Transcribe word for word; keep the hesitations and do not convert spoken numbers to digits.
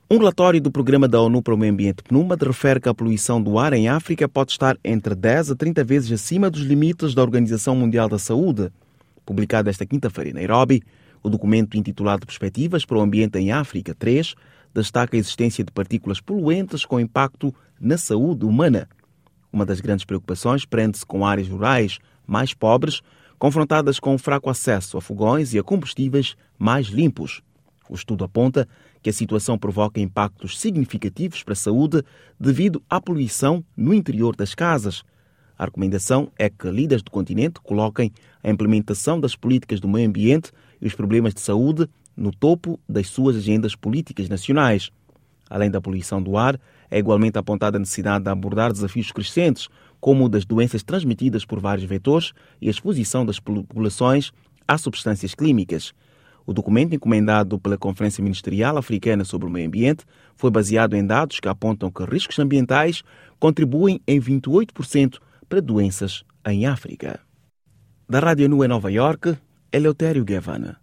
Um relatório do Programa da ONU para o Meio Ambiente, PNUMA, refere que a poluição do ar em África pode estar entre dez a trinta vezes acima dos limites da Organização Mundial da Saúde. Publicado esta quinta-feira em Nairobi, o documento intitulado Perspectivas para o Ambiente em África três destaca a existência de partículas poluentes com impacto na saúde humana. Uma das grandes preocupações prende-se com áreas rurais mais pobres, confrontadas com fraco acesso a fogões e a combustíveis mais limpos. O estudo aponta que a situação provoca impactos significativos para a saúde devido à poluição no interior das casas. A recomendação é que líderes do continente coloquem a implementação das políticas do meio ambiente e os problemas de saúde no topo das suas agendas políticas nacionais. Além da poluição do ar, é igualmente apontada a necessidade de abordar desafios crescentes, como o das doenças transmitidas por vários vetores e a exposição das populações a substâncias químicas. O documento, encomendado pela Conferência Ministerial Africana sobre o Meio Ambiente, foi baseado em dados que apontam que riscos ambientais contribuem em vinte e oito por cento para doenças em África. Da Rádio Nu em Nova Iorque, Eleutério Guevara.